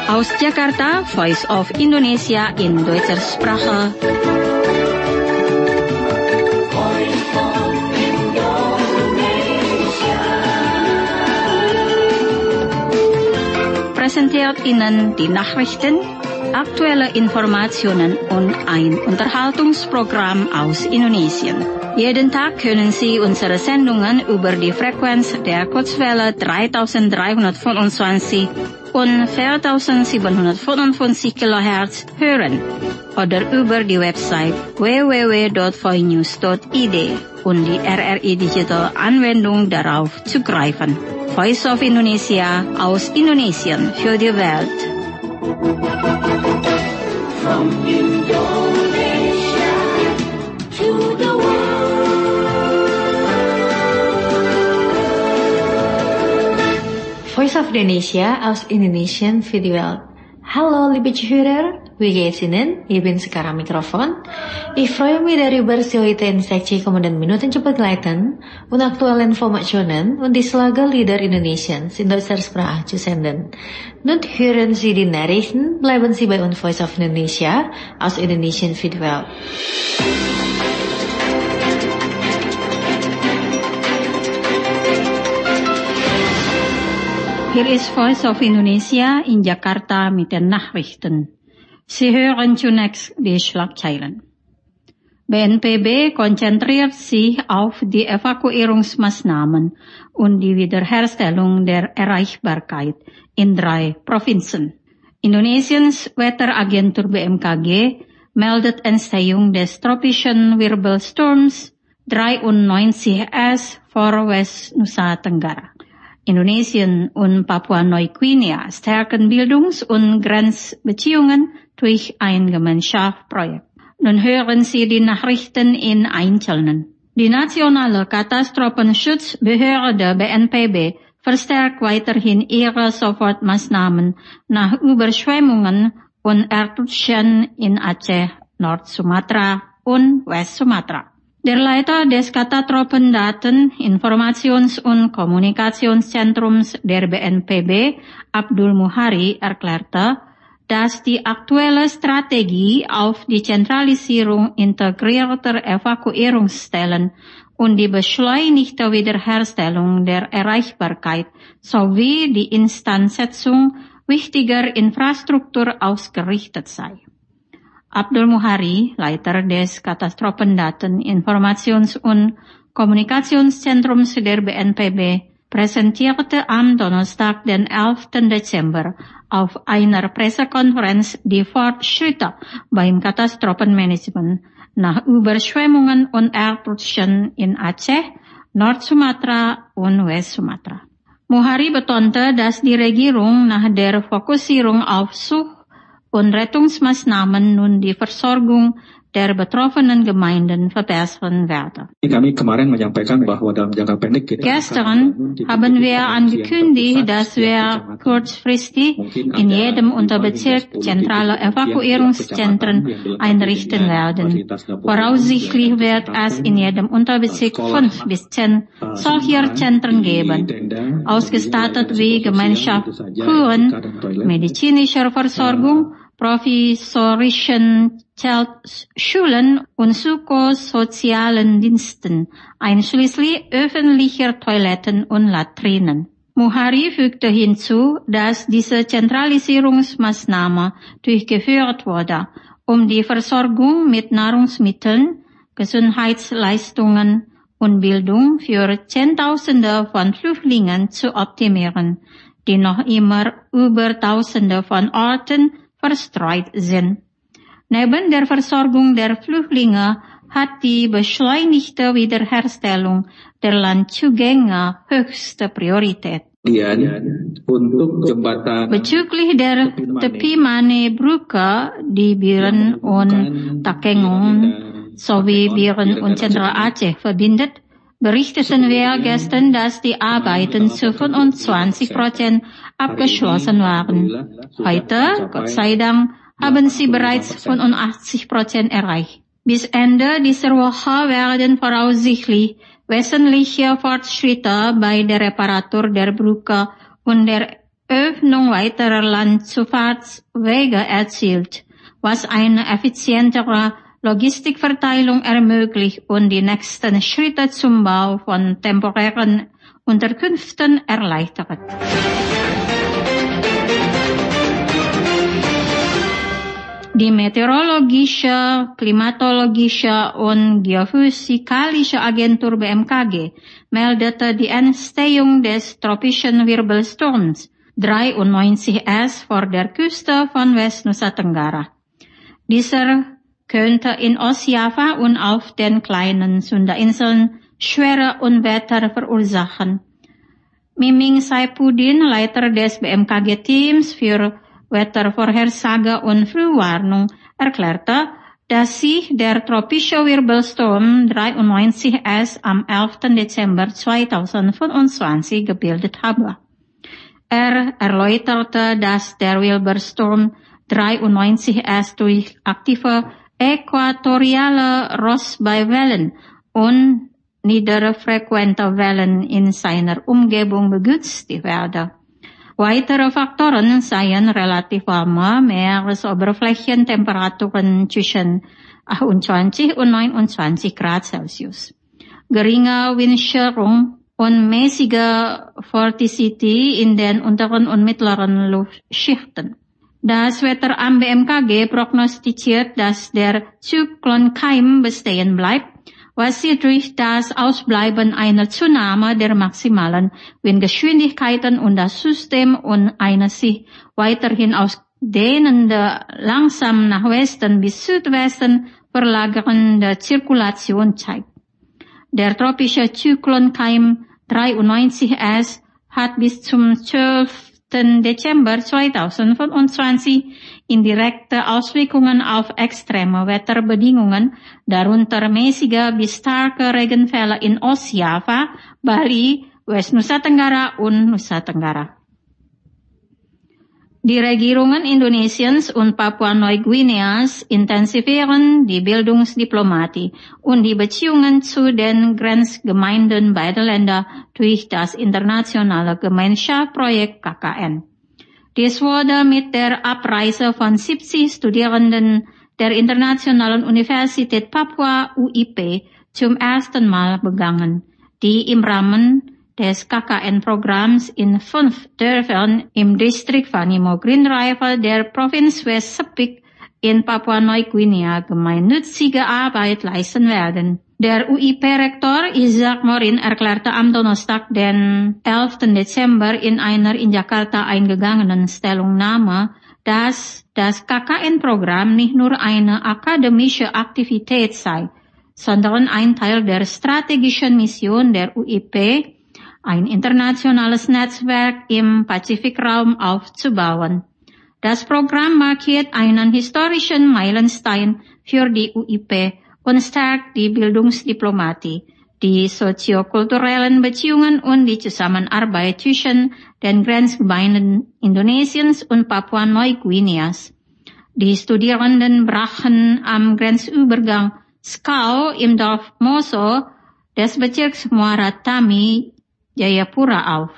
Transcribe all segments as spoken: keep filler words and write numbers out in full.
Aus Jakarta, Voice of Indonesia in Deutscher Sprache. Präsentiert Ihnen die Nachrichten, aktuelle Informationen und ein Unterhaltungsprogramm aus Indonesien. Jeden Tag können Sie unsere Sendungen über die Frequenz der Kurzwelle dreitausenddreihundertfünfundzwanzig und viertausendsiebenhundertfünfundfünfzig Kilohertz hören oder über die Website w w w punkt voinews punkt i d und die R R I Digital Anwendung darauf zugreifen. Voice of Indonesia aus Indonesien für die Welt. From Indonesia to the Voice of Indonesia aus Indonesien für die Welt. Hallo liebe Zuhörer, wie geht's Ihnen? Ich bin sekarang Mikrofon. Ich freue mich darüber, Sie heute in sechzig kommenden Minuten zu begleiten und aktuelle Informationen und die Schlager Lieder Indonesiens in deutscher Sprache zu senden. Nun hören Sie die Nachrichten, bleiben Sie bei uns Voice of Indonesia aus Indonesien für die Welt. Hier ist Voice of Indonesia in Jakarta mit den Nachrichten. Sie hören zunächst die Schlagzeilen. B N P B konzentriert sich auf die Evakuierungsmaßnahmen und die Wiederherstellung der Erreichbarkeit in drei Provinzen. Indonesiens Wetteragentur B M K G meldet Entstehung des tropischen Wirbelsturms dreiundneunzig S vor West Nusa Tenggara. Indonesien und Papua-Neuguinea stärken Bildungs- und Grenzbeziehungen durch ein Gemeinschaftsprojekt. Nun hören Sie die Nachrichten in Einzelnen. Die nationale Katastrophenschutzbehörde B N P B verstärkt weiterhin ihre Sofortmaßnahmen nach Überschwemmungen und Erdrutschen in Aceh, Nord-Sumatra und West-Sumatra. Der Leiter des Katastrophendaten-, Informations- und Kommunikationszentrums der B N P B, Abdul Muhari, erklärte, dass die aktuelle Strategie auf die Zentralisierung integrierter Evakuierungsstellen und die beschleunigte Wiederherstellung der Erreichbarkeit sowie die Instandsetzung wichtiger Infrastruktur ausgerichtet sei. Abdul Muhari, Leiter des Katastrophendaten-, Informations- und Kommunikationszentrums der B N P B, präsentierte am Donnerstag, den elften Dezember, auf einer Pressekonferenz die Fortschritte beim Katastrophenmanagement nach Überschwemmungen und Erdrutschen in Aceh, Nord-Sumatra und West-Sumatra. Muhari betonte, dass die Regierung nach der Fokussierung auf Such- und Rettungsmaßnahmen nun die Versorgung der betroffenen Gemeinden verbessern werde. Kami kemarin menyampaikan bahwa dalam jangka pendek kita Gestern haben wir angekündigt, dass wir kurzfristig in jedem Unterbezirk zentrale Evakuierungszentren einrichten werden. Voraussichtlich wird es in jedem Unterbezirk fünf bis zehn solcher Zentren geben, ausgestattet wie Gemeinschaftsküchen, medizinischer Versorgung, provisorischen Zeltschulen und psychosozialen Diensten, einschließlich öffentlicher Toiletten und Latrinen. Muhari fügte hinzu, dass diese Zentralisierungsmaßnahme durchgeführt wurde, um die Versorgung mit Nahrungsmitteln, Gesundheitsleistungen und Bildung für Zehntausende von Flüchtlingen zu optimieren, die noch immer über Tausende von Orten verstreut sind. Neben der Versorgung der Flüchtlinge hat die beschleunigte Wiederherstellung der Landzugänge höchste Priorität. Bezüglich der Tepimane-Brücke, die Biren und Takengon sowie Biren und Zentral-Aceh verbindet, berichteten wir gestern, dass die Arbeiten zu fünfundzwanzig Prozent abgeschlossen waren. Heute, Gott sei Dank, haben sie bereits fünfundachtzig Prozent erreicht. Bis Ende dieser Woche werden voraussichtlich wesentliche Fortschritte bei der Reparatur der Brücke und der Öffnung weiterer Landzufahrtswege erzielt, was eine effizientere Logistikverteilung ermöglicht und die nächsten Schritte zum Bau von temporären Unterkünften erleichtert. Die Meteorologische, Klimatologische und Geophysikalische Agentur B M K G meldete die Entstehung des tropischen Wirbelsturms dreiundneunzig S vor der Küste von Westnusa Tenggara. Dieser könnte in Ostjava und auf den kleinen Sunda-Inseln schwere Unwetter verursachen. Miming Saipuddin, Leiter des B M K G-Teams für Wettervorhersage und Frühwarnung, erklärte, dass sich der tropische Wirbelsturm dreiundneunzig S am elften Dezember zweitausendfünfundzwanzig gebildet habe. Er erläuterte, dass der Wirbelsturm dreiundneunzig S durch aktive äquatoriale Rossby-Wellen und niederfrequente Wellen in seiner Umgebung begünstigt werde. Weitere Faktoren seien relativ warme Meeresoberflächentemperaturen zwischen achtundzwanzig und neunundzwanzig Grad Celsius, geringe Windstärke und mäßige Vorticity in den unteren und mittleren Luftschichten. Das Wetteramt B M K G prognostiziert, dass der Zyklonkeim bestehen bleibt, was sich durch das Ausbleiben einer Zunahme der maximalen Windgeschwindigkeiten und das System und eine sich weiterhin ausdehnende, langsam nach Westen bis Südwesten verlagernde Zirkulation zeigt. Der tropische Zyklonkeim dreiundneunzig S hat bis zum zwölften Dezember zweitausendfünfundzwanzig indirekte Auswirkungen auf extreme Wetterbedingungen, darunter mäßige bis starke Regenfälle in Ostjava, Bali, Westnusa Tenggara und Nusa Tenggara. Die Regierungen Indonesiens und Papua-Neuguineas intensivieren die Bildungsdiplomatie und die Beziehungen zu den Grenzgemeinden beider Länder durch das internationale Gemeinschaftsprojekt K K N. Dies wurde mit der Abreise von siebzig Studierenden der Internationalen Universität Papua U I P zum ersten Mal begangen, die im Rahmen des K K N-Programms in fünf Dörfern im Distrikt Vanimo Green Rifle der Provinz West Sepik in Papua-Neuguinea gemeinnützige Arbeit leisten werden. Der U I P-Rektor Isaac Morin erklärte am Donnerstag, den elften Dezember, in einer in Jakarta eingegangenen Stellungnahme, dass das K K N-Programm nicht nur eine akademische Aktivität sei, sondern ein Teil der strategischen Mission der U I P, ein internationales Netzwerk im Pazifikraum aufzubauen. Das Programm markiert einen historischen Meilenstein für die U I P und stärkt die Bildungsdiplomatie, die soziokulturellen Beziehungen und die Zusammenarbeit zwischen den Grenzgemeinden Indonesiens und Papua-Neuguineas. Die Studierenden brachen am Grenzübergang Skau im Dorf Moso des Bezirks Muara Tami, Jayapura auf.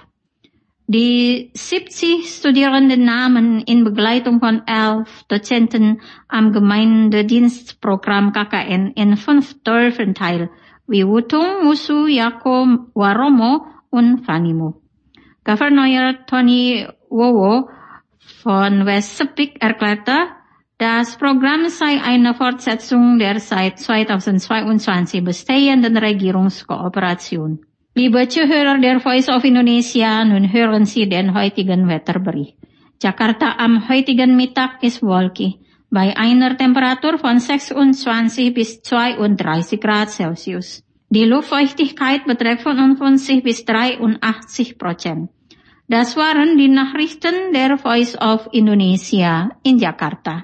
Die siebzig Studierenden nahmen in Begleitung von elf Dozenten am Gemeindedienstprogramm K K N in fünf Dörfern teil, wie Wutung, Musu, Yako, Waromo und Vanimo. Gouverneur Tony Wowo von West Sepik erklärte, das Programm sei eine Fortsetzung der seit zweitausendzweiundzwanzig bestehenden Regierungskooperation. Liebe Zuhörer der Voice of Indonesia, nun hören Sie den heutigen Wetterbericht. Jakarta am heutigen Mittag ist wolkig, bei einer Temperatur von sechsundzwanzig bis zweiunddreißig Grad Celsius. Die Luftfeuchtigkeit beträgt fünfundfünfzig bis dreiundachtzig Prozent. Das waren die Nachrichten der Voice of Indonesia in Jakarta.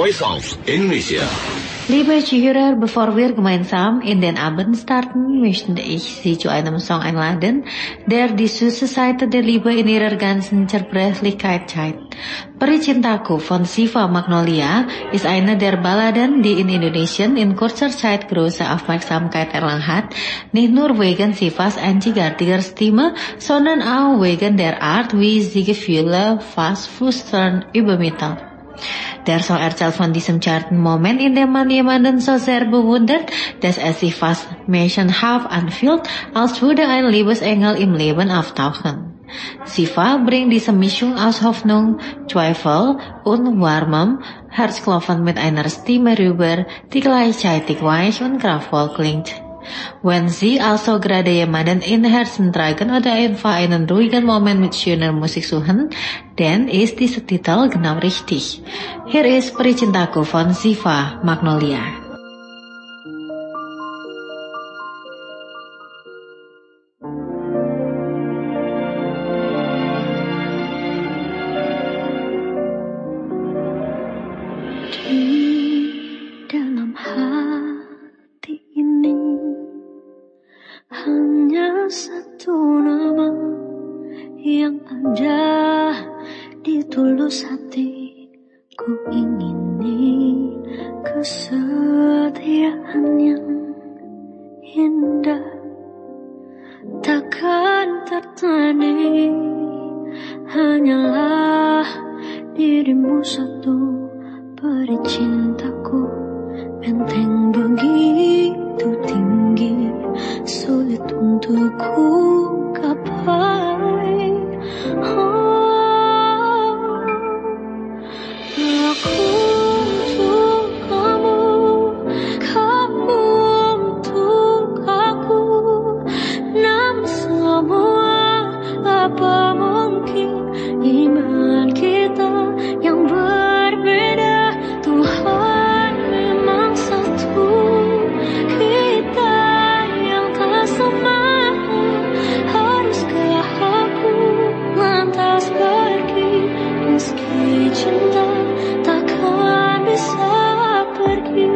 Voice of Indonesia. Liebe Zuhörer, bevor wir gemeinsam in den Abend starten, möchte ich Sie zu einem Song einladen, der die süße Seite der Liebe in ihrer ganzen Zerbrechlichkeit zeigt. Peri Cintaku von Siva Magnolia ist eine der Balladen, die in Indonesien in kurzer Zeit große Aufmerksamkeit erlangt hat, nicht nur wegen Sivas einzigartiger Stimme, sondern auch wegen der Art, wie sie Gefühle fast flüstern übermittelt. Der Song erzählt von diesem zarten Moment, in dem man jemanden so sehr bewundert, dass es sich fast märchenhaft anfühlt, als würde ein Liebesengel im Leben auftauchen. Siva bringt diese Mischung aus Hoffnung, Zweifel und warmem Herzklopfen mit einer Stimme rüber, die gleichzeitig weich und kraftvoll klingt. Wenn Sie also gerade jemanden in Herzen tragen oder einfach einen ruhigen Moment mit schöner Musik suchen, dann ist dieser Titel genau richtig. Hier ist Peri Cintaku von Siva Magnolia. Hanya satu nama yang ada di tulus hati, ku ingini kesetiaan yang indah, takkan tertanding, hanyalah dirimu satu, peri cintaku, benteng begitu tinggi, sulit untuk ku gapai. Oh, aku untuk kamu, kamu untuk aku. Namun semua apa mungkin iman kita yang berbeda, Tuhan memang satu. Kita sama, haruskah aku lantas pergi, meski cinta takkan bisa pergi.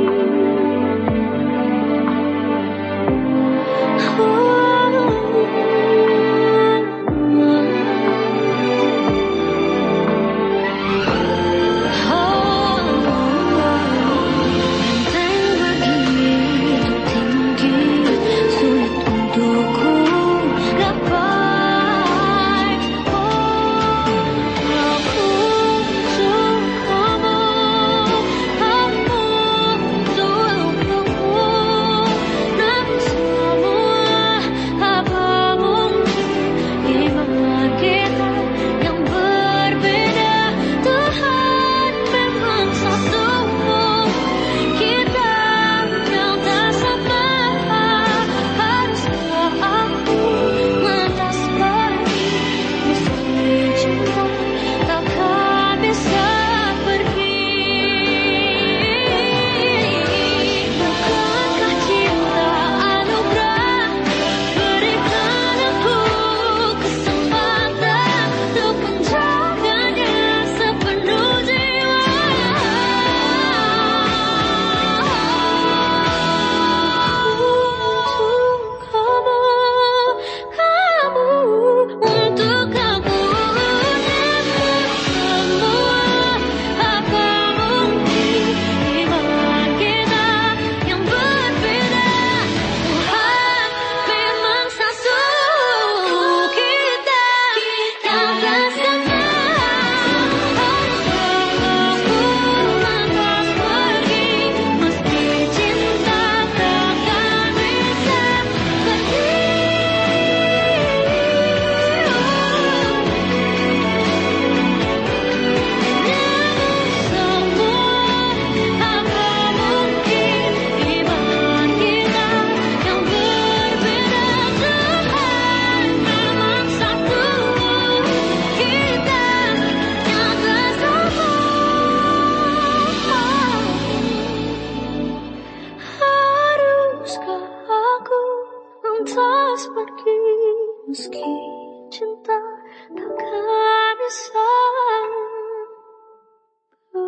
meski cinta takkan bisa pergi.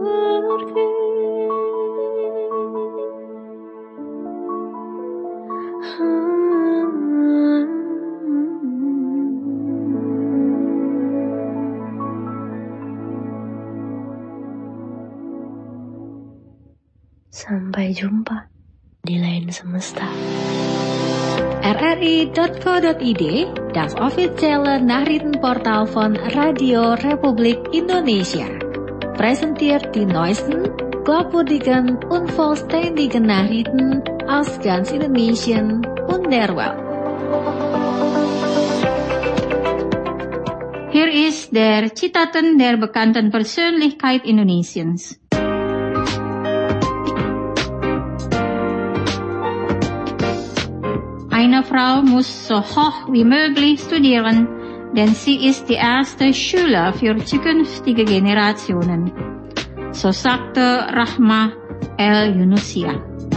pergi. Sampai jumpa di lain semesta. R R I dot co dot I D, das offizielle Nachrichtenportal von Radio Republik Indonesia, präsentiert die neuesten, glaubwürdigen und vollständigen Nachrichten aus ganz Indonesien und der Welt. Hier ist der Zitaten der bekannten Persönlichkeit Indonesiens. Eine Frau muss so hoch wie möglich studieren, denn sie ist die erste Schüler für zukünftige Generationen. So sagte Rahmah El-Yunusia.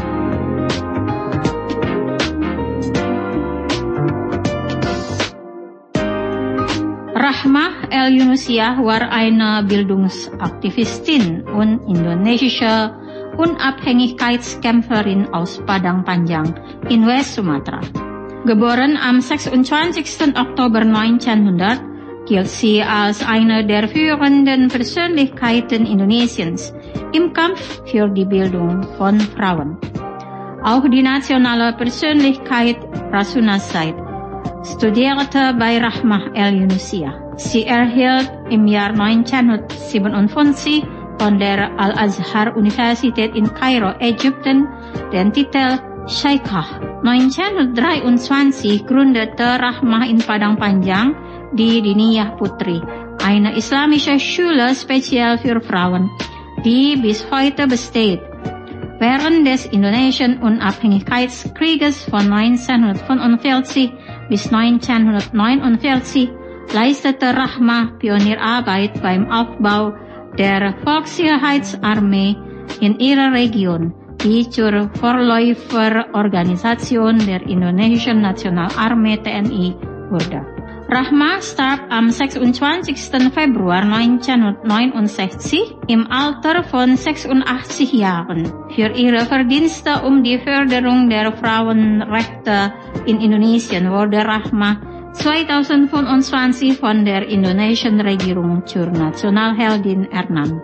Rahmah El-Yunusia war eine Bildungsaktivistin und indonesische Unabhängigkeitskämpferin aus Padang Panjang in West Sumatra. Geboren am sechsundzwanzigsten Oktober neunzehnhundert, gilt sie als eine der führenden Persönlichkeiten Indonesiens im Kampf für die Bildung von Frauen. Auch die nationale Persönlichkeit Rasuna Said studierte bei Rahmah El-Yunusia. Sie erhielt im Jahr neunzehnhundertsiebenundfünfzig von der Al-Azhar-Universität in Kairo, Ägypten, den Titel Sheikhah. neunzehnhundertdreiundzwanzig gründete Rahmah in Padang Panjang die Diniyah Putri, eine islamische Schule speziell für Frauen, die bis heute besteht. Während des indonesischen Unabhängigkeitskrieges von neunzehnhundertfünfundvierzig bis neunzehnhundertneunundvierzig leistete Rahmah Pionierarbeit beim Aufbau der Volkssicherheitsarmee in ihrer Region, die zur Vorläuferorganisation der indonesischen Nationalarmee T N I wurde. Rahmah starb am sechsundzwanzigsten Februar neunzehnhundertneunundsechzig im Alter von sechsundachtzig Jahren. Für ihre Verdienste um die Förderung der Frauenrechte in Indonesien wurde Rahmah zweitausendfünfundzwanzig von der indonesischen Regierung zur Nationalheldin ernannt.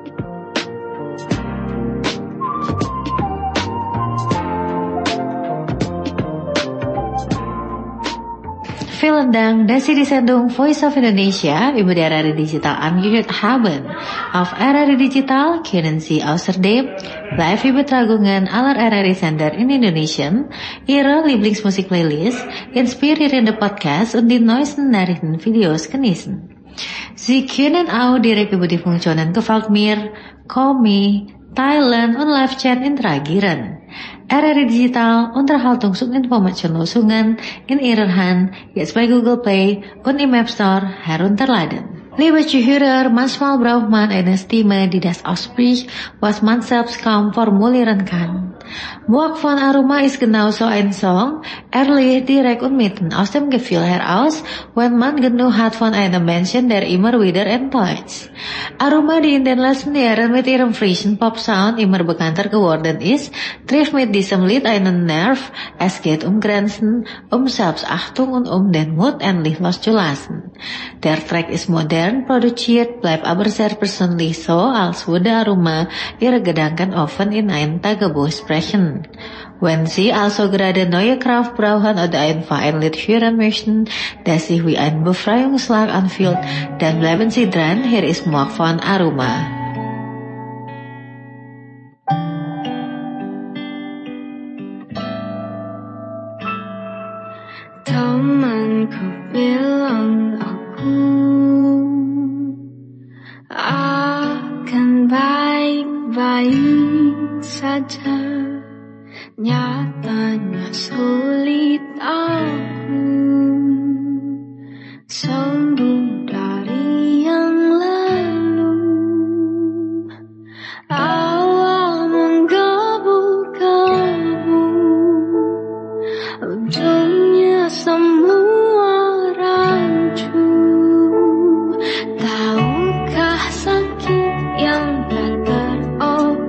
Vielen Dank, dass Sie die Sendung Voice of Indonesia über die R R I Digital angehört haben. Auf R R I Digital können Sie außerdem Live-Übertragungen aller R R I-Sender in Indonesien, Ihre Lieblingsmusik-Playlist, inspirierende Podcasts und die neuesten Nachrichtenvideos genießen. Sie können auch direkt über die Funktionen Gefällt mir, Call Me, Thailand und Live-Chat interagieren. R R I Digital Unterhaltungs- und Informationslösungen in Ihrer Hand, jetzt bei Google Play und im App Store herunterladen. Liebe Zuhörer, manchmal braucht man eine Stimme, die das ausspricht, was man selbst kaum formulieren kann. Muak von Aroma ist genauso ein Song, ehrlich, direkt und mitten aus dem Gefühl heraus, wenn man genug hat von einem Menschen, der immer wieder enttäuscht. Aroma, die in den letzten Jahren mit ihrem frischen Pop-Sound immer bekannter geworden ist, trifft mit diesem Lied einen Nerv. Es geht um Grenzen, um Selbstachtung und um den Mut, endlich loszulassen. Der Track ist modern produziert, bleibt aber sehr persönlich, so als würde Aroma ihre Gedanken offen in ein Tagebuch sprechen. Wenn Sie also gerade neue Kraft brauchen oder einfach ein Lied hören möchten, das sich wie ein Befreiungsschlag anfühlt, dann bleiben Sie dran, hier ist Muak von Aroma. Temanku bilang aku akan baik-baik saja. Nyatanya sulit aku sembuh dari yang lalu. Awal menggebu-gebu, ujungnya semua rancu. Tahukah sakit yang tak terobati?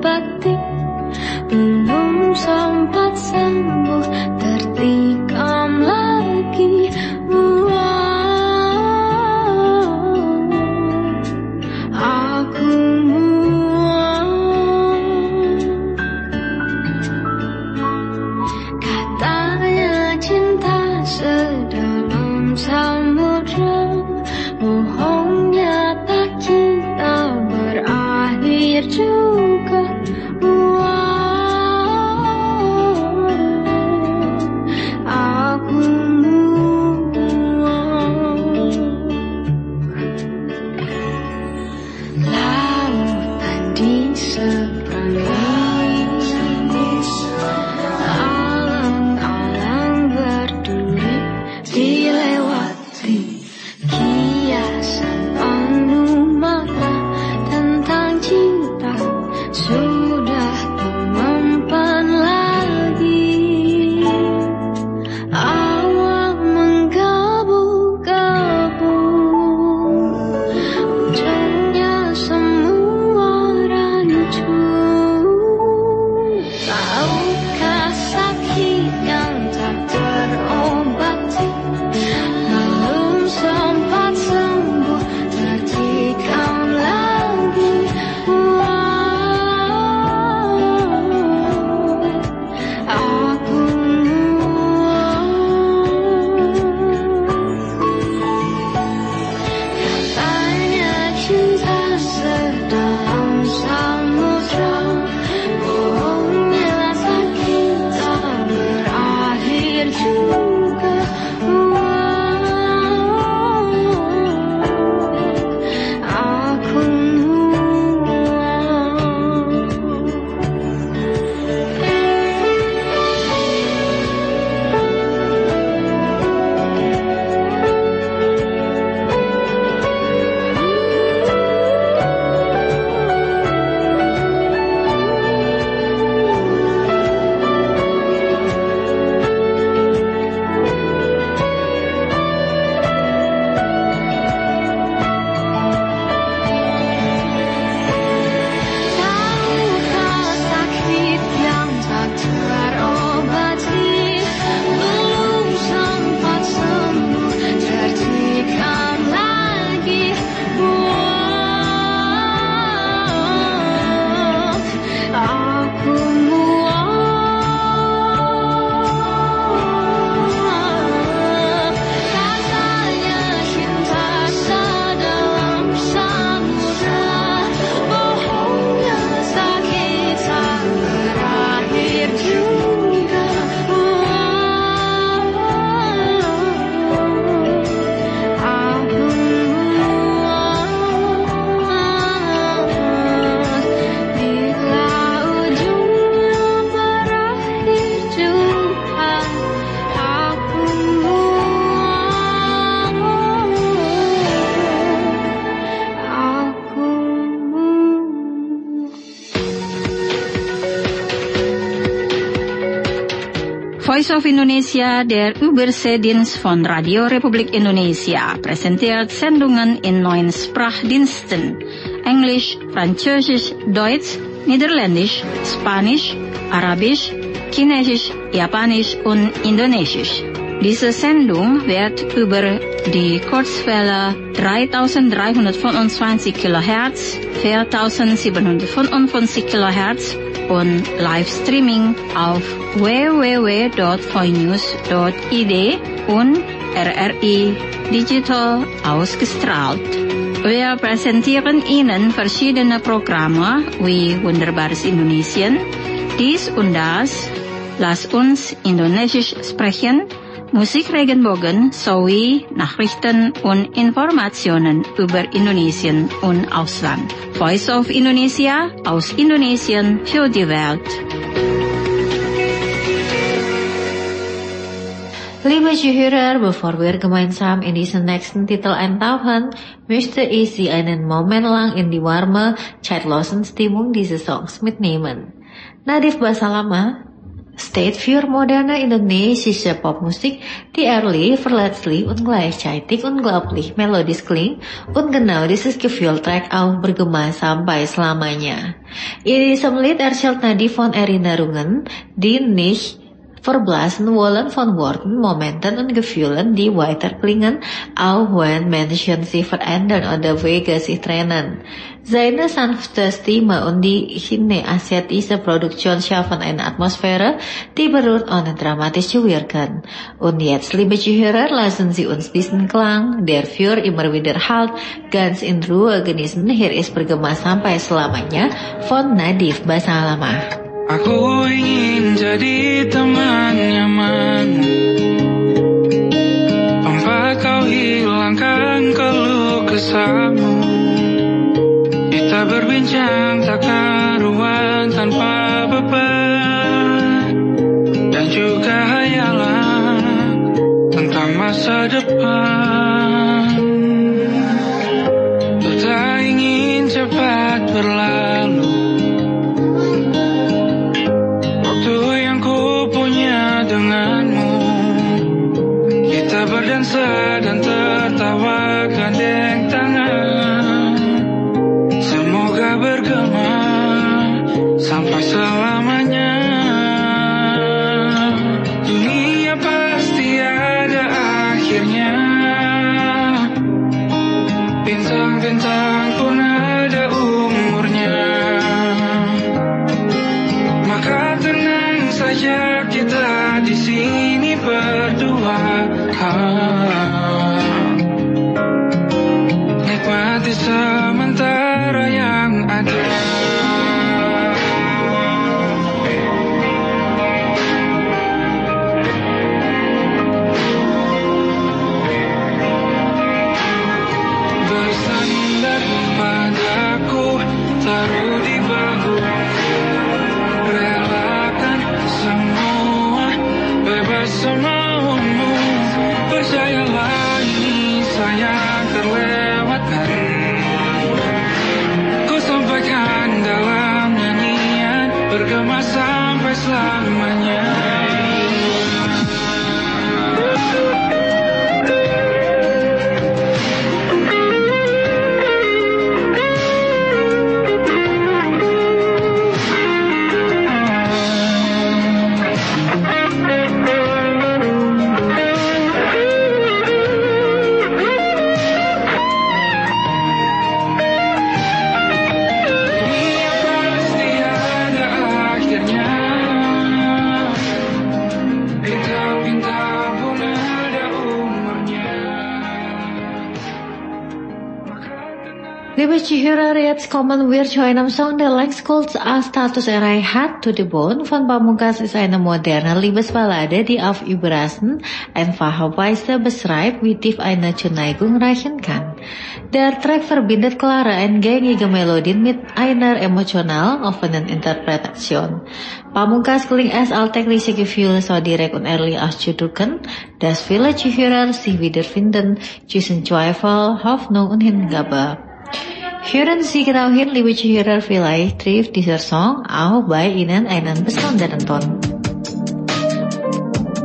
Voice of Indonesia, der Überseedienst von Radio Republik Indonesia, präsentiert Sendungen in neun Sprachdiensten: Englisch, Französisch, Deutsch, Niederländisch, Spanisch, Arabisch, Chinesisch, Japanisch und Indonesisch. Diese Sendung wird über die Kurzwelle dreitausenddreihundertfünfundzwanzig Kilohertz, viertausendsiebenhundertfünfundfünfzig Kilohertz und Livestreaming auf w w w punkt voinews punkt i d und R R I Digital ausgestrahlt. Wir präsentieren Ihnen verschiedene Programme wie Wunderbares Indonesien, dies und das, Lass uns Indonesisch sprechen, Musik Regenbogen sowie Nachrichten und Informationen über Indonesien und Ausland. Voice of Indonesia, aus Indonesien für die Welt. Liebe Zuhörer, bevor wir gemeinsam in diesen nächsten Titel eintauchen, möchte ich Sie einen Moment lang in die warme, zeitlosen Stimmung dieses Songs mitnehmen. Nadif Basalamah steht für moderne indonesische Popmusik, die ehrlich, verletzlich und gleichzeitig unglaublich melodisch klingt, und genau dieses Gefühl trägt auch bergema sampai selamanya. In diesem Lied erzählt Nadif von Erinnerungen, die nicht verblasen wollen, von Worten, Momenten und Gefühlen, die weiterklingen, auch wenn Menschen sich verändern oder Wege sich trennen. Seine sanfte Stimme und die cine-asiatische Produktion schaffen eine Atmosphäre, die berührt ohne dramatisch zu wirken. Und jetzt, liebe Zuhörer, lassen Sie uns diesen Klang, der für immer wieder halt, ganz in Ruhe genießen. Hier ist bergema sampai selamanya von Nadif Basalamah. Aku ingin jadi teman nyaman, tempat kau hilangkan keluh kesahmu. Kita berbincang tak karuan tanpa beban, dan juga hayalan tentang masa depan. Ku tak ingin cepat berlalu, denganmu kita berdansa dan tertawa gandeng tangan. Semoga bergema sampai selamanya. Dunia pasti ada akhirnya, bintang-bintang pun ada umurnya. Maka tenang saja, kita di sini berdua, nikmati sementara yang ada. Bersandar padaku, taruh di bahu, relakan semua, bebas semaumu. Percayalah, ini sayang terlewatkan. Ku sampaikan dalam nyanyian, bergema sampai selamanya. Liebe Zuhörer, jetzt kommen wir zu einem Song, der längst Kult als Status erreicht hat. To the Bone von Pamungkas ist eine moderne Liebesballade, die auf Überraschen einfache Weise beschreibt, wie tief eine Zuneigung reichen kann. Der Track verbindet klare und gängige Melodien mit einer emotional offenen Interpretation. Pamungkas klingt es alltägliche Gefühle so direkt und ehrlich auszudrücken, dass viele Zuhörer sich wiederfinden zwischen Zweifel, Hoffnung und Hingabe. Hören Sie genau hin, liebe Zuhörer, vielleicht trifft dieser Song auch bei Ihnen einen besonderen Ton.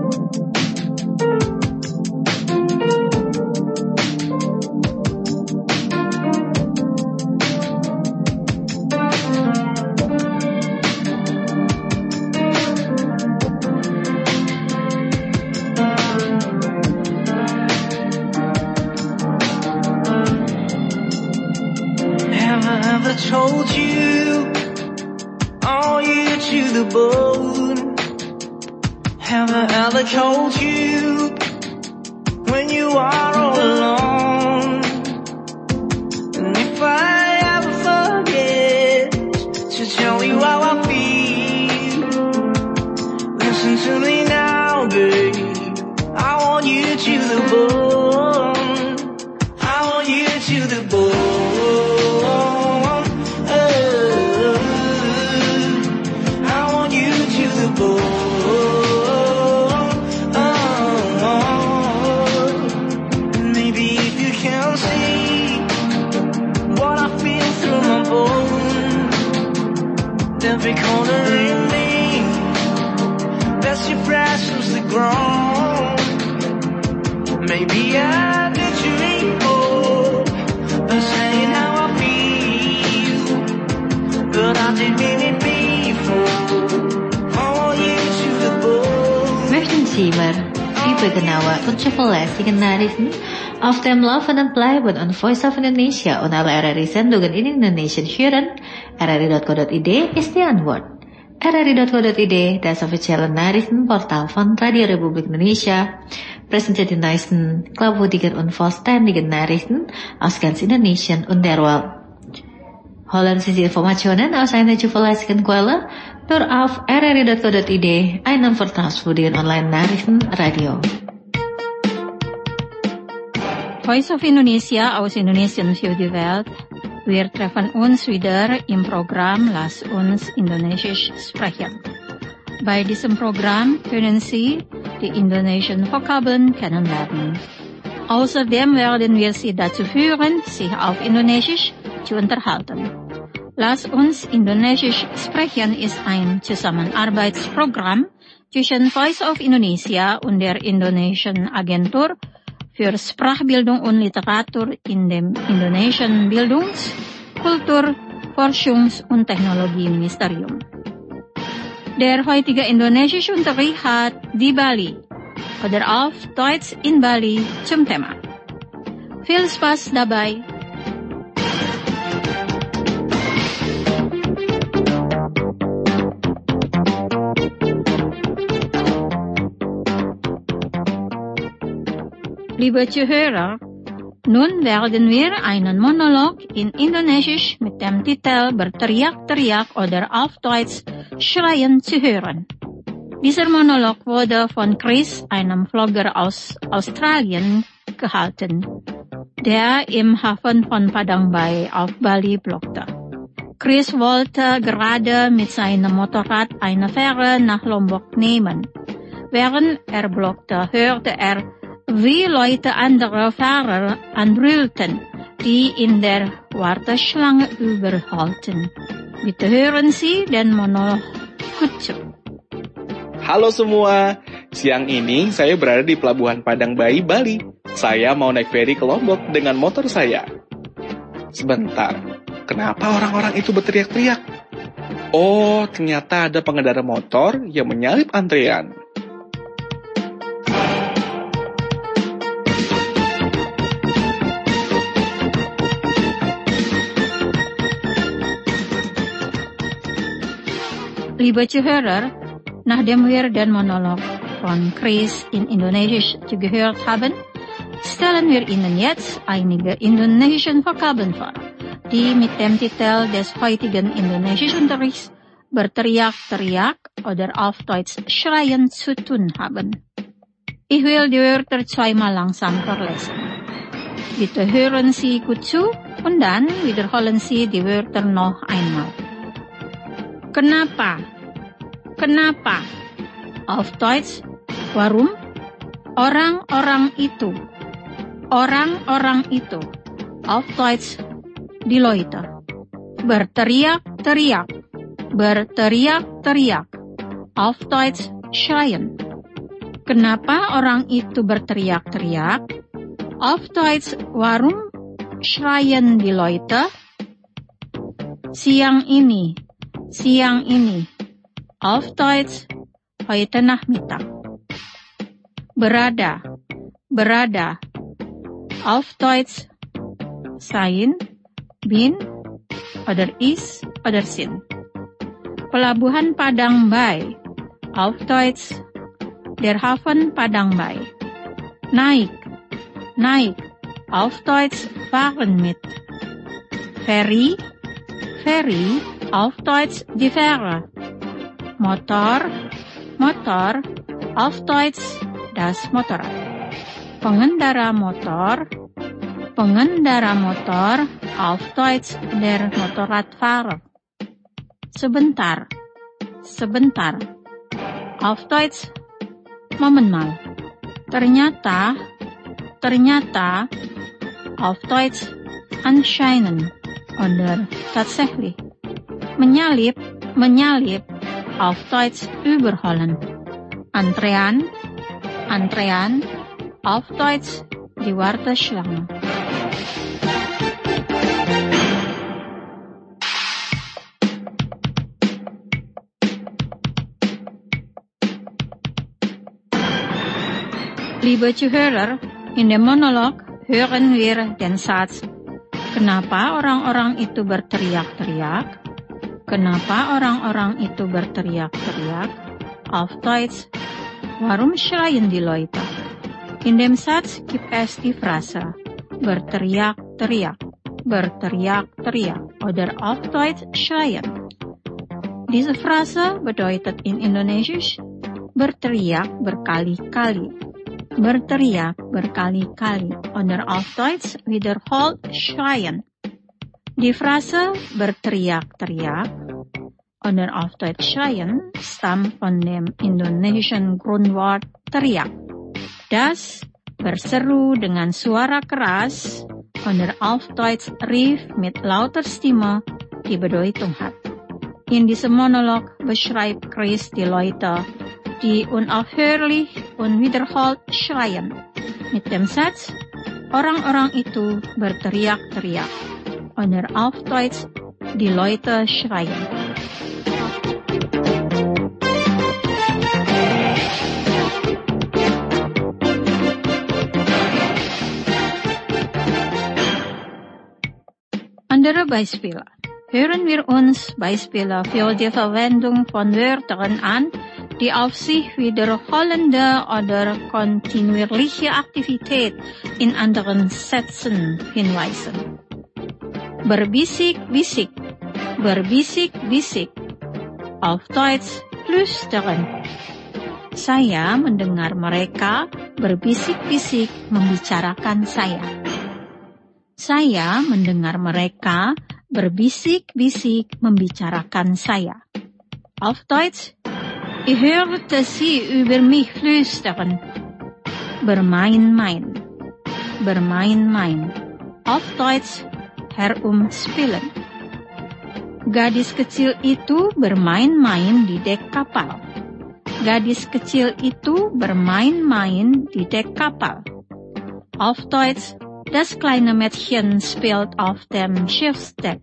told you, oh, you to the bone. Have I ever told you when you are all alone? And if I ever forget to tell you how I feel, listen to me now, babe. I want you to the bone. I want you to the bone. Oh, I want you to the bone. Every corner in me, that's your presence the ground. Maybe I did you equal by saying how I feel, but I didn't mean it before. Oh, you to the bone. Merchant Zimmer, Ibu Genawa, Untjepelesi Genarisen, of them love and playable on Voice of Indonesia on alle R R I Sendugen in Indonesian Huren, r r i dot co dot i d is the antwoord. r r i dot co dot i d, das officiële narisen portaal van Radio Republik Indonesia, presenteert in Nijssen, klapwoediger en volständige narisen aus ganz Indonesien und der Welt. Holen Sie die Informationen aus einer zuverlässigen Quelle door auf r r i dot co dot i d, einem vertrauenswürdigen Online-Nachrichten Radio. Voice of Indonesia aus Indonesien für die Welt. Wir treffen uns wieder im Programm Lass uns Indonesisch sprechen. Bei diesem Programm können Sie die indonesischen Vokabeln kennenlernen. Außerdem werden wir Sie dazu führen, sich auf Indonesisch zu unterhalten. Lass uns Indonesisch sprechen ist ein Zusammenarbeitsprogramm zwischen Voice of Indonesia und der Indonesischen Agentur für Sprachbildung und Literatur in dem Indonesischen Bildungs-, Kultur-, Forschungs- und Technologieministerium. Der heutige indonesische Unterricht hat die Bali oder auf Deutsch in Bali zum Thema. Viel Spaß dabei! Liebe Zuhörer, nun werden wir einen Monolog in Indonesisch mit dem Titel Berteriak-teriak oder auf Deutsch Schreien zu hören. Dieser Monolog wurde von Chris, einem Vlogger aus Australien, gehalten, der im Hafen von Padang Bay auf Bali blockte. Chris wollte gerade mit seinem Motorrad eine Fähre nach Lombok nehmen. Während er blockte, hörte er, wie Leute andere Fahrer anbrüllten, die in der Warteschlange überholten. Bitte hören Sie den Monolog gut zu. Halo semua, siang ini saya berada di Pelabuhan Padang Bay, Bali. Saya mau naik feri ke Lombok dengan motor saya. Sebentar, kenapa orang-orang itu berteriak-teriak? Oh, ternyata ada pengendara motor yang menyalip antrean. Liebe Zuhörer, nachdem wir den Monolog von Chris in Indonesisch zugehört haben, stellen wir Ihnen jetzt einige indonesische Vokabeln vor, die mit dem Titel des heutigen indonesischen Unterrichts Berteriak-teriak oder auf Deutsch Schreien zu tun haben. Ich will die Wörter zweimal langsam vorlesen. Bitte hören Sie gut zu und dann wiederholen Sie die Wörter noch einmal. Kenapa? Kenapa? Auf Deutsch, warum? Orang-orang itu. Orang-orang itu. Auf Deutsch, die Leute. Berteriak-teriak. Berteriak-teriak. Auf Deutsch, schreien. Kenapa orang itu berteriak-teriak? Auf Deutsch, warum schreien die Leute? Siang ini. Siang ini. Auf Deutsch, heute Nachmittag. Berada, berada. Auf Deutsch, sein, bin. oder ist, oder sind. Pelabuhan Padang Bay, auf Deutsch der Hafen Padang Bay. Naik, naik, auf Deutsch fahren mit. Ferry, ferry, auf Deutsch die Fähre. Motor, motor, auf Deutsch das Motorrad. Pengendara motor, pengendara motor, auf Deutsch der Motorradfahrer. Sebentar, sebentar, auf Deutsch Moment mal. Ternyata, ternyata, auf Deutsch anscheinend oder tatsächlich. Menyalip, menyalip, auf Deutsch überholen. Antrean, antrean, auf Deutsch die Warteschlange. Liebe Zuhörer, in dem Monolog hören wir den Satz, kenapa orang-orang itu berteriak-teriak? Kenapa orang-orang itu berteriak-teriak? Auf Deutsch, warum schreien die Leute? In dem Satz gibt es die Phrase berteriak-teriak, berteriak-teriak oder auf Deutsch schreien. Diese Phrase bedeutet in Indonesisch berteriak berkali-kali, berteriak berkali-kali oder auf Deutsch wiederholt schreien. Die Phrase berteriak-teriak oder auf Deutsch schreien stammt von dem indonesischen Grundwort teriak, das berseru dengan suara keras oder auf Deutsch rief mit lauter Stimme die Bedeutung hat. In diesem Monolog beschreibt Chris die Leute, die unaufhörlich und wiederholt schreien. Mit dem Satz, orang-orang itu berteriak-teriak. Oder auf Deutsch, die Leute schreien. Andere Beispiele. Hören wir uns Beispiele für die Verwendung von Wörtern an, die auf sich wiederholende oder kontinuierliche Aktivität in anderen Sätzen hinweisen. Berbisik-bisik, berbisik-bisik, auf Deutsch flüstern. Saya mendengar mereka berbisik-bisik membicarakan saya. Saya mendengar mereka berbisik-bisik membicarakan saya. Auf Deutsch, ich hörte sie über mich flüstern. Bermain-main, bermain-main. Auf Deutsch, herumspielen. Gadis kecil itu bermain-main di dek kapal. Gadis kecil itu bermain-main di dek kapal. Auf Deutsch, das kleine Mädchen spielt auf dem Schiffsdeck.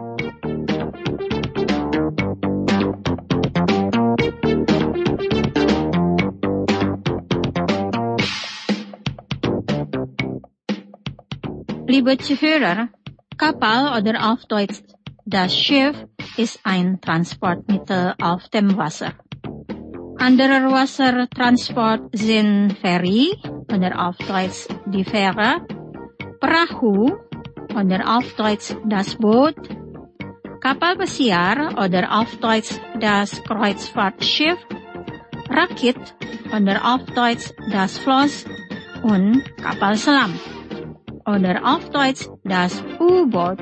Liebe Zuhörer, Kapal oder auf Deutsch das Schiff ist ein Transportmittel auf dem Wasser. Andere Wassertransport sind Ferry oder auf Deutsch die Fähre, Perahu oder auf Deutsch das Boot, Kapal Pesiar oder auf Deutsch das Kreuzfahrtschiff, Rakit oder auf Deutsch das Floß und Kapal Selam oder auf Deutsch das U-Boot.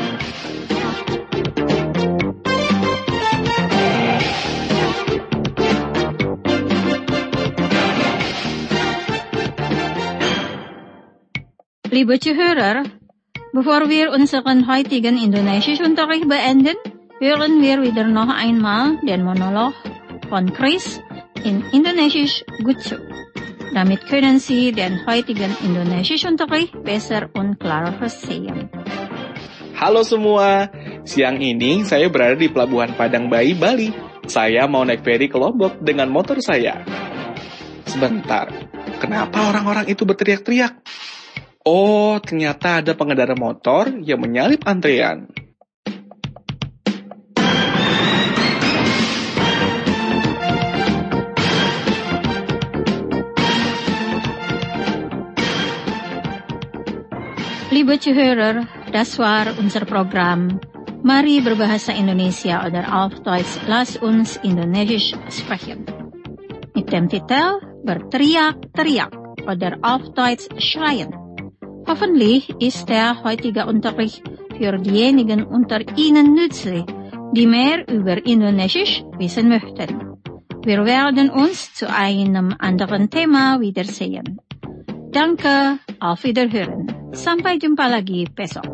Liebe Zuhörer, bevor wir unseren heutigen Indonesischunterricht beenden, hören wir wieder noch einmal den Monolog von Chris in Indonesisch gut zu. Damit können Sie den heutigen Indonesischunterricht besser und klarer verstehen. Halo semua, siang ini saya berada di Pelabuhan Padang Bayi, Bali. Saya mau naik feri ke Lombok dengan motor saya. Sebentar, kenapa orang-orang itu berteriak-teriak? Oh, ternyata ada pengendara motor yang menyalip antrean. Liebe Zuhörer, das war unser Programm. Mari berbahasa Indonesia oder auf Deutsch, lass uns Indonesisch sprechen. Mit dem Titel Berteriak-teriak oder auf Deutsch schreien. Hoffentlich ist der heutige Unterricht für diejenigen unter Ihnen nützlich, die mehr über Indonesisch wissen möchten. Wir werden uns zu einem anderen Thema wiedersehen. Danke, auf Wiederhören. Sampai jumpa lagi besok.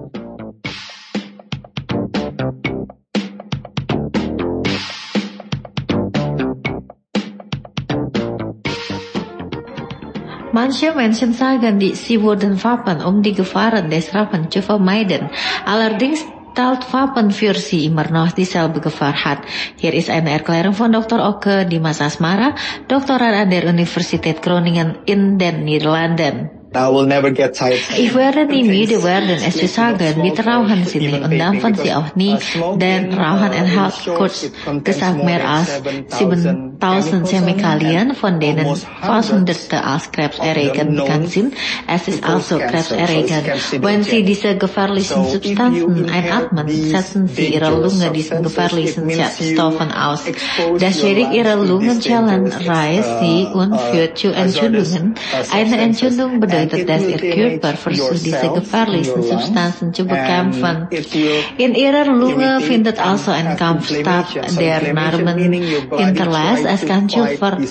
Manche Menschen sagen, sie wurden Wappen, um die Gefahren des Rauchens zu vermeiden. Allerdings telt Wappen für sie immer noch dieselbe Gefahr hat. Hier ist eine Erklärung von Doktor Oke Dimas Asmara, Doktorat an der Universität Groningen in den Niederlanden. I will never get tired. Ich werde nie müde werden, es zu sagen, wir rauchen sie nicht und dampfen sie auch nie, denn Rauchen enthält kurz gesagt mehr als siebentausend Chemikalien, von denen fast Hunderte als krebserregend bekannt sind. Es ist also krebserregend. Wenn Sie diese gefährlichen Substanzen einatmen, setzen Sie Ihre Lunge diesen gefährlichen Stoffen aus. Das schädigt Ihre Lungenzellen, reißt sie und führt zu Entzündungen. Eine Entzündung bedeutet, dass Ihr Körper versucht, diese gefährlichen Substanzen zu bekämpfen. In Ihrer Lunge findet also ein Kampf statt, der Narben hinterlässt. Es kann zu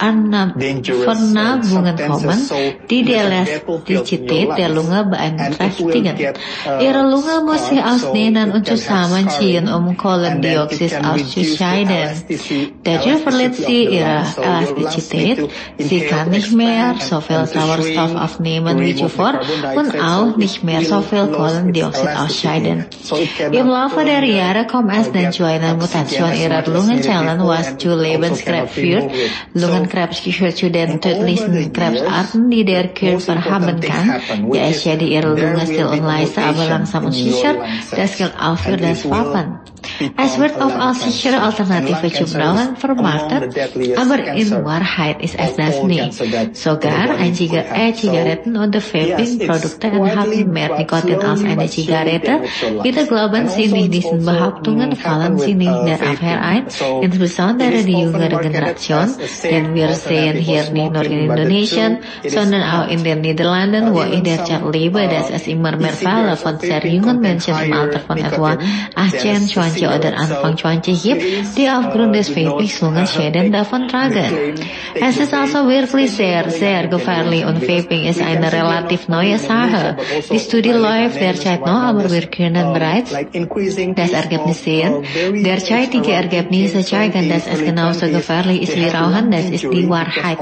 Vernarbungen kommen, die die Elastizität der Lunge beeinträchtigen. Ihre Lunge muss sich ausdehnen und zusammenziehen, um Kohlendioxid auszuscheiden. Dadurch verliert sie ihre Elastizität. Sie kann nicht mehr so viel Sauerstoff aufnehmen wie zuvor und auch nicht mehr so viel Kohlendioxid ausscheiden. Im Laufe der Jahre kommt es dann zu einer Mutation ihrer Lungenzellen, was zu Lebenskrebs führt. Lungenkrebs gehört zu den tödlichsten Krebsarten, die der Körper haben kann. Ja, es schädigt ihre Lunge still und leise, aber langsam und sicher. Das gilt auch für das Wappen. Es wird oft als sichere Alternative zum Rauchen vermarktet, aber in Wahrheit ist es das nicht. Sogar E-Zigaretten und Vaping-Produkte enthalten mehr Nikotin als eine Zigarette. Bitte glauben Sie nicht diesen Behauptungen, fallen Sie nicht darauf herein, insbesondere die jüngere Generation, denn wir sehen hier nicht nur in Indonesien, sondern auch in den Niederlanden, wo ich derzeit lebe, dass es immer mehr Fälle von sehr jungen Menschen im Alter von etwa achtzehn, zwanzig oder Anfang zwanzig gibt, die aufgrund des Vapings Lungenschäden davontragen. Es ist also wirklich sehr, sehr gefährlich und Vaping ist eine relativ neue Sache. Die Studie läuft derzeit noch, aber wir können bereits das Ergebnis sehen. Derzeitige Ergebnisse zeigen, dass es genauso gefährlich ist wie Rauchen, das ist die Wahrheit.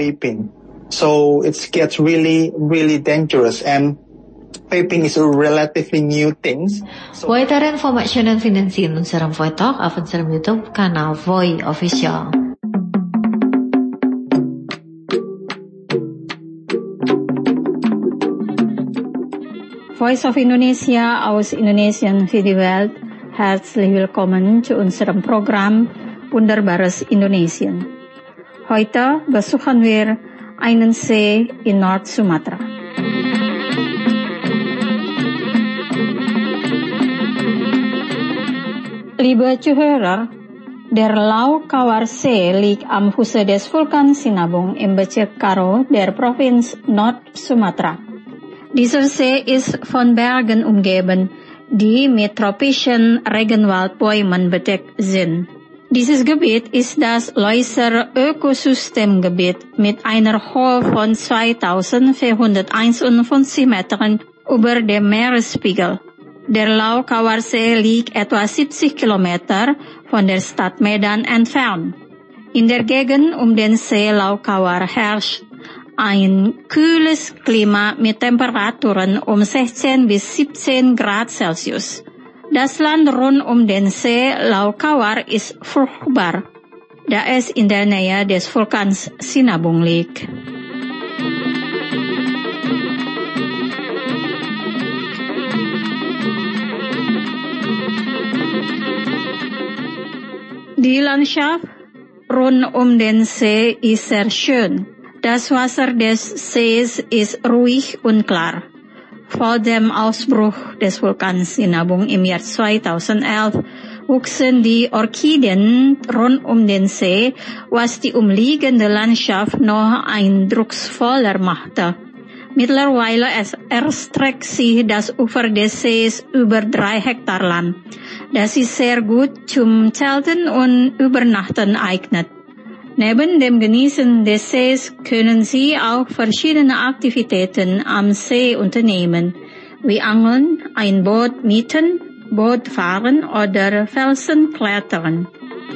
So it gets really, really dangerous and vaping is a relatively new thing. Weitere Informationen finden Sie in unserem Vortrag auf unserem YouTube-Kanal Voi Official. Voice of Indonesia aus Indonesian für die Welt. Herzlich willkommen zu unserem Programm Wunderbares Indonesien. Heute besuchen wir einen See in Nord-Sumatra. Liebe Zuhörer, der Laukawarsee liegt am Fuße des Vulkans Sinabung im Bezirk Karo der Provinz Nord-Sumatra. Dieser See ist von Bergen umgeben, die mit tropischen Regenwaldbäumen bedeckt sind. Dieses Gebiet ist das Leuser Ökosystemgebiet mit einer Höhe von zweitausendvierhunderteinundfünfzig Metern über dem Meeresspiegel. Der Laukawarsee liegt etwa siebzig Kilometer von der Stadt Medan entfernt. In der Gegend um den See Laukawar herrscht ein kühles Klima mit Temperaturen um sechzehn bis siebzehn Grad Celsius. Das Land rund um den See Laukawar ist fruchtbar, da es in der Nähe des Vulkans Sinabung liegt. Die Landschaft rund um den See ist sehr schön. Das Wasser des Sees ist ruhig und klar. Vor dem Ausbruch des Vulkans in Nabung im Jahr zweitausendelf wuchsen die Orchideen rund um den See, was die umliegende Landschaft noch eindrucksvoller machte. Mittlerweile erstreckt sich das Ufer des Sees über drei Hektar Land, das sich sehr gut zum Zelten und Übernachten eignet. Neben dem Genießen des Sees können Sie auch verschiedene Aktivitäten am See unternehmen, wie Angeln, ein Boot mieten, Boot fahren oder Felsen klettern.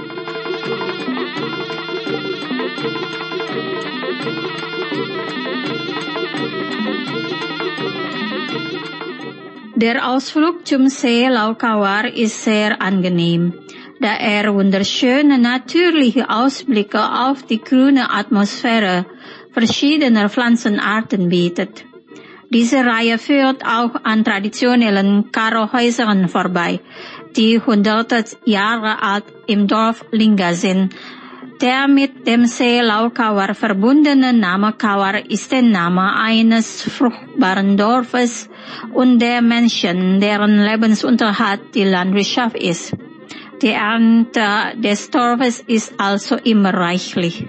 Der Ausflug zum See Laukawar ist sehr angenehm, da er wunderschöne natürliche Ausblicke auf die grüne Atmosphäre verschiedener Pflanzenarten bietet. Diese Reihe führt auch an traditionellen Karo-Häusern vorbei, die hunderte Jahre alt im Dorf Lingga sind. Der mit dem See Laukawar verbundene Name Kawar ist der Name eines fruchtbaren Dorfes und der Menschen, deren Lebensunterhalt die Landwirtschaft ist. Die Ernte des Dorfes ist also immer reichlich.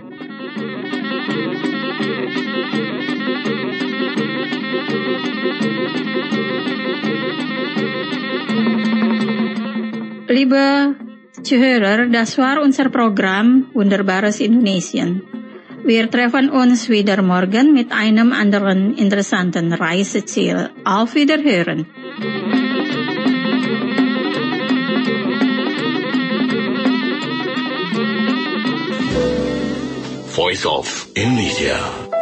Liebe Zuhörer, das war unser Programm Wunderbares Indonesien. Wir treffen uns wieder morgen mit einem anderen interessanten Reiseziel. Auf Wiederhören. Voice of Indonesia.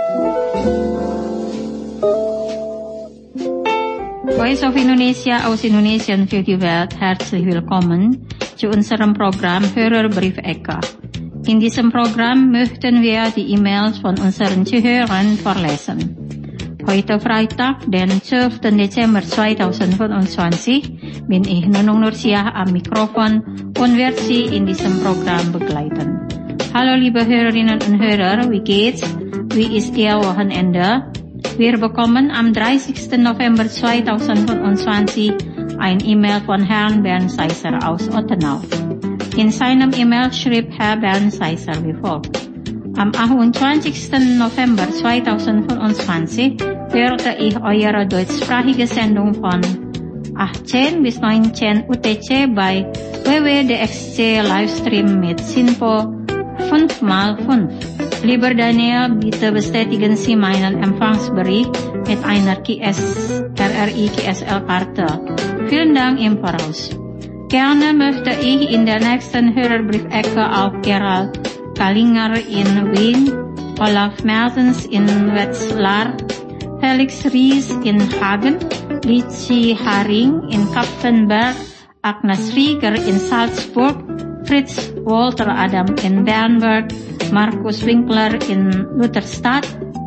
Voice of Indonesia aus Indonesien für die Welt. Herzlich willkommen zu unserem Programm Hörerbrief-Ecke. In diesem Programm möchten wir die E-Mails von unseren Zuhörern vorlesen. Heute Freitag, den zwölften Dezember zweitausendfünfundzwanzig, bin ich Nunung Nursiah am Mikrofon und werde Sie in diesem Programm begleiten. Hallo liebe Hörerinnen und Hörer, wie geht's? Wie ist Ihr Wochenende? Wir bekommen am dreißigsten November zweitausendfünfundzwanzig ein E-Mail von Herrn Bernd Seisser aus Ottenau. In seinem E-Mail schrieb Herr Bernd Seisser wie folgt. Am achtundzwanzigsten November zweitausendfünfundzwanzig hörte ich eure deutschsprachige Sendung von achtzehn bis neunzehn U T C bei W W D X C Livestream mit Sinpo fünf mal fünf. Lieber Daniel, bitte bestätigen Sie meinen Empfangsbericht mit einer Q S R R I Q S L-Karte. Vielen Dank im Voraus. Gerne möchte ich in der nächsten Hörerbrief-Ecke auch Gerald Kallinger in Wien, Olaf Mertens in Wetzlar, Felix Ries in Hagen, Lici Haring in Kapfenberg, Agnes Rieger in Salzburg, Fritz Walter Adam in Bernberg, Markus Winkler in Lutherstadt,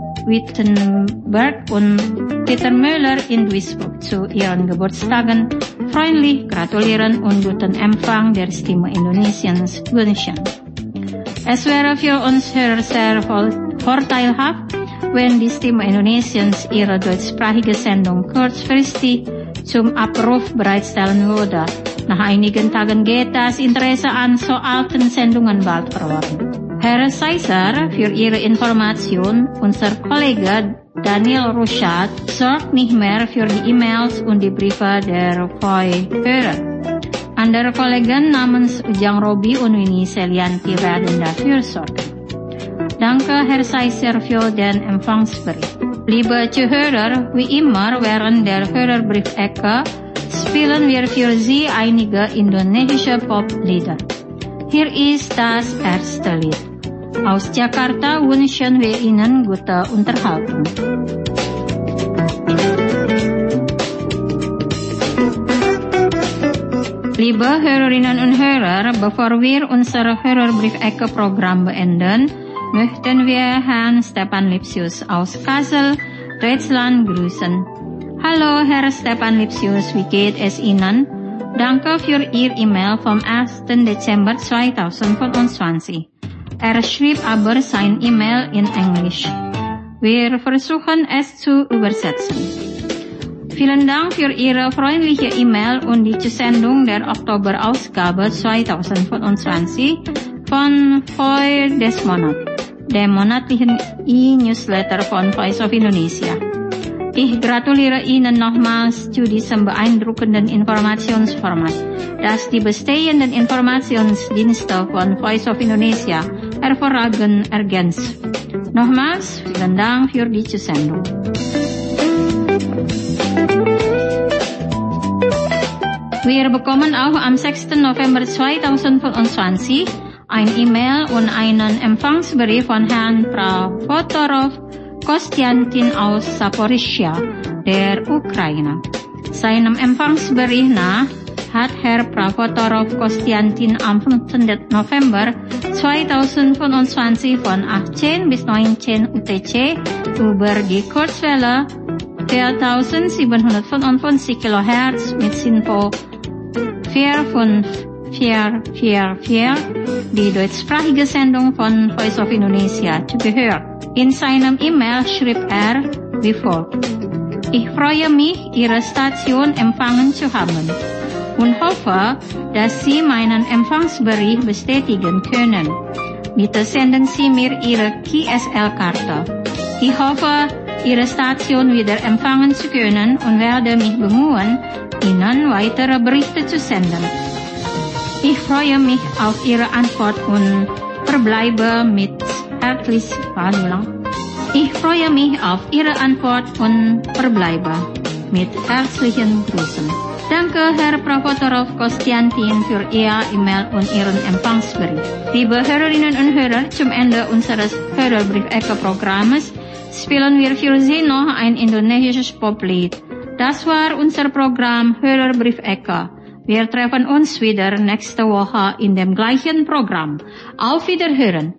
Wittenberg und Peter Müller in Duisburg zu ihren Geburtstagen freundlich gratulieren und guten Empfang der Stimme Indonesiens wünschen. Es wäre für uns Hörer sehr vorteilhaft, wenn die Stimme Indonesiens ihre deutschsprachige Sendung kurzfristig zum Abruf bereitstellen würde. Nach einigen Tagen geht das Interesse an so alten Sendungen bald verloren. Herr Seisser, für Ihre Information, unser Kollege Daniel Ruschat sorgt nicht mehr für die E-Mails und die Briefe der V O I-Hörer. Andere Kollegen namens Ujang Robi und Winnie Selianti werden dafür sorgen. Danke, Herr Seisser, für den Empfangsbericht. Liebe Zuhörer, wie immer während der Hörerbrief-Ecke spielen wir für Sie einige indonesische Poplieder. Hier ist das erste Lied. Aus Jakarta wünschen wir Ihnen gute Unterhaltung. Liebe Hörerinnen und Hörer, bevor wir unser Hörerbrief-Ecke-Programm beenden, möchten wir Herrn Stefan Lipsius aus Kassel, Deutschland grüßen. Hallo Herr Stefan Lipsius, wie geht es Ihnen? Danke für Ihr E-Mail vom ersten Dezember zweitausendfünfundzwanzig. Er schrieb aber sein E-Mail in Englisch. Wir versuchen es zu übersetzen. Vielen Dank für Ihre freundliche E-Mail und die Zusendung der Oktoberausgabe zwanzig vierundzwanzig von Voy des Monat, dem monatlichen E-Newsletter von Voice of Indonesia. Ich gratuliere Ihnen nochmals zu diesem beeindruckenden Informationsformat, das die bestehenden Informationsdienste von Voice of Indonesia hervorragend ergänzt. Nochmals vielen Dank für die Zusendung. Wir bekommen auch am sechsten November zweitausendvierundzwanzig ein E-Mail und einen Empfangsbrief von Herrn Prafotorov Kostiantin aus Zaporizhia, der Ukraine. Seinem Empfangsbericht nach hat Herr Prafotorov Kostiantin am fünfzehnten November zweitausendfünfundzwanzig von achtzehn bis neunzehn U T C über die Kurzwelle viertausendsiebenhundertfünfundfünfzig Kilohertz mit SINPO vier fünf vier vier vier die deutschsprachige Sendung von Voice of Indonesia zugehört. In seinem E-Mail schrieb er wie folgt: Ich freue mich, Ihre Station empfangen zu haben und hoffe, dass Sie meinen Empfangsbericht bestätigen können. Bitte senden Sie mir Ihre K S L-Karte. Ich hoffe, Ihre Station wieder empfangen zu können und werde mich bemühen, Ihnen weitere Berichte zu senden. Ich freue mich auf Ihre Antwort und verbleibe mit herzlich Ich freue mich auf Ihre Antwort und verbleibe mit herzlichen Grüßen. Danke, Herr Prafotorov Kostiantin, für Ihr E-Mail und Ihren Empfangsbericht. Liebe Hörerinnen und Hörer, zum Ende unseres Hörerbrief-Ecke-Programmes spielen wir für Sie noch ein indonesisches Poplied. Das war unser Programm Hörerbrief-Ecke. Wir treffen uns wieder nächste Woche in dem gleichen Programm. Auf Wiederhören.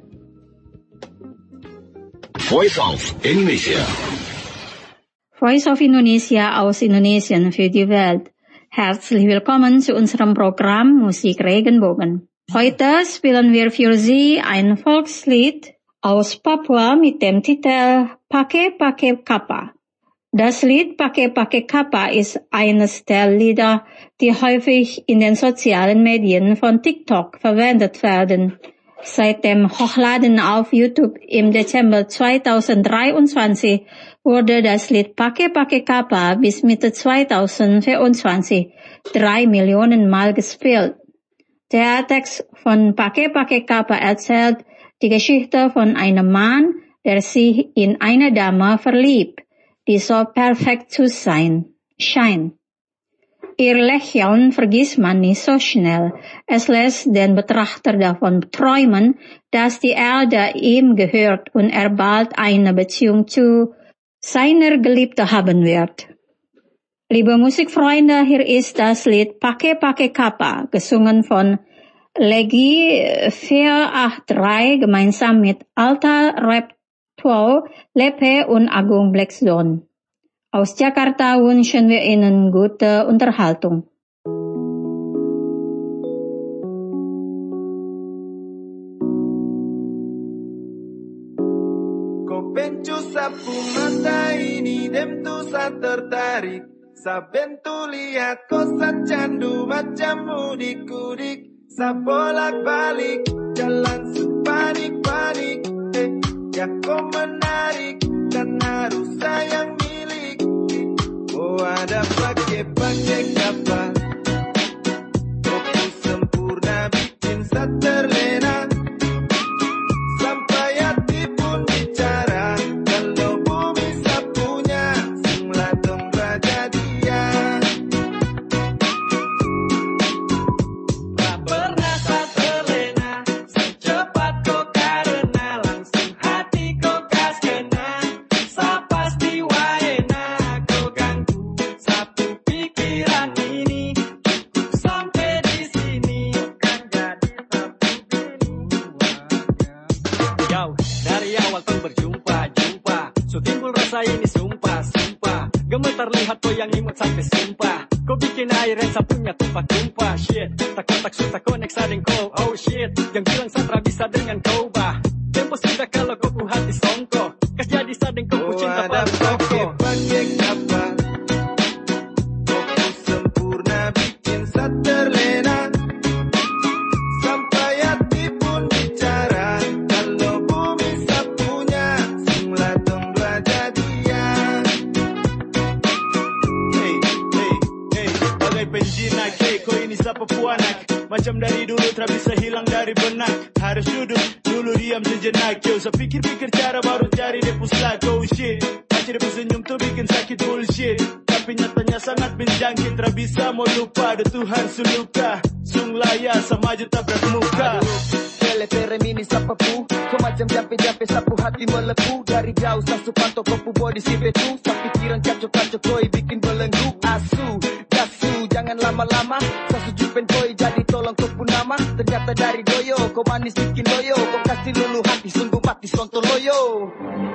Voice of Indonesia. Voice of Indonesia aus Indonesien für die Welt. Herzlich willkommen zu unserem Programm Musik Regenbogen. Heute spielen wir für Sie ein Volkslied aus Papua mit dem Titel Pake Pake Kapa. Das Lied Pake Pake Kapa ist eines der Lieder, die häufig in den sozialen Medien von TikTok verwendet werden. Seit dem Hochladen auf YouTube im Dezember zweitausenddreiundzwanzig wurde das Lied Pake Pake Kapa bis Mitte zweitausendvierundzwanzig drei Millionen Mal gespielt. Der Text von Pake Pake Kapa erzählt die Geschichte von einem Mann, der sich in eine Dame verliebt, die so perfekt zu sein scheint. Ihr Lächeln vergisst man nicht so schnell. Es lässt den Betrachter davon träumen, dass die Erde ihm gehört und er bald eine Beziehung zu seiner Geliebten haben wird. Liebe Musikfreunde, hier ist das Lied Pake Pake Kapa, gesungen von Legi vierhundertdreiundachtzig gemeinsam mit Alta Rap Tuau, Lepe und Agung Blackstone. Aus Jakarta wünschen wir Ihnen gute Unterhaltung. Kau pencu sapu mata ini dem tu sa tertarik. Saben tu lihat kau sa candu macam udik-udik. Sa bolak-balik jalan sepanik-panik. Eh, ya kau menarik dan harus sayang milik. Oh ada pakai-pakai kapa. Kopi sempurna bikin sa terlena. Sampai hati pun bicara. Kalau bumi sapunya semula dong raja dia. Tak pernah sa terlena. Secepat kau karena langsung hati kau kas kena. Sa pasti waena kau ganggu satu pikiran ini. Cukup sampai di sini kan jadi satu keluarga. Yo, dari awal tuh berjumpa jumpa, so timbul rasa ini sumpah sumpah. Gemetar lihat kau yang imut sampai sumpah. Kau bikin air yang sapunya tumpah-tumpah. Shit, tak kontak susah connect sadeng kau. Oh shit, yang bilang Sandra bisa dengan kau bah. Tempo sudah kalau kau ku hati songko. Kas jadi sadeng kau ku cinta pada toko. Pakai kapa. sebagai penjinak. Hey, kau ini siapa puanak? Macam dari dulu tak bisa hilang dari benak. Harus duduk dulu diam sejenak. Yo, saya pikir-pikir cara baru cari dia pusat. Oh shit, baca dia senyum tuh bikin sakit bullshit. Tapi nyatanya sangat menjangkit. Tak bisa mau lupa, ada Tuhan suluka. Sung laya sama juta berat muka. Tele-tele mini sapapu. Kau macam jampe-jampe sapu hati melepuh. Dari jauh sasu pantau kopu body si betu. Sa pikiran kacau-kacau koi bikin belenggu. Asu, gasu, jangan lama-lama. Sasu jupen koi jadi tolong kopu nama. Ternyata dari doyo, kau manis bikin loyo. Kau kasih lulu hati sungguh mati sonto loyo.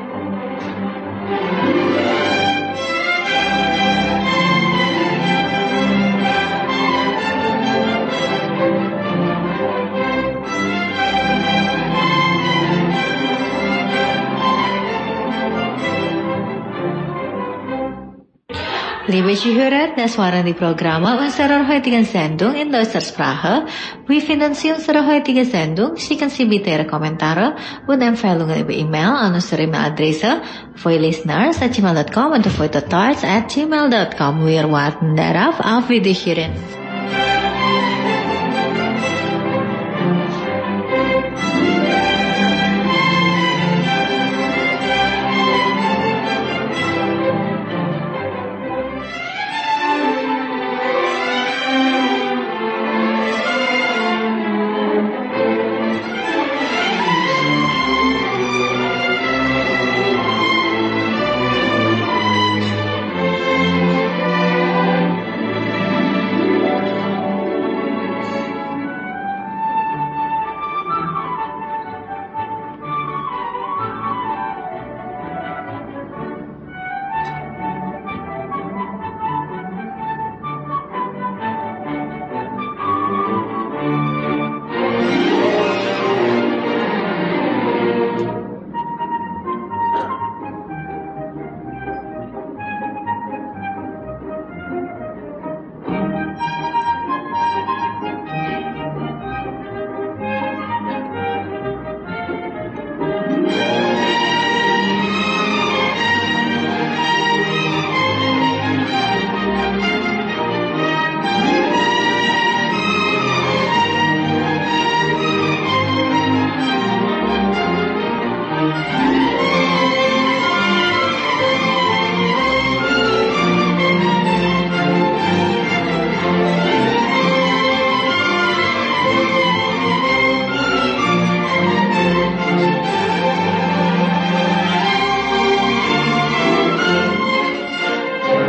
Liebe Zuhörer, das waren die Programme unserer heutigen Sendung in deutscher Sprache. Wie finden Sie unsere heutige Sendung? Schicken Sie bitte Ihre Kommentare und Empfehlungen über E-Mail an unsere E-Mail-Adresse voilisteners at gmail dot com und voitotalks at gmail dot com. Wir warten darauf. Auf Wiederhören.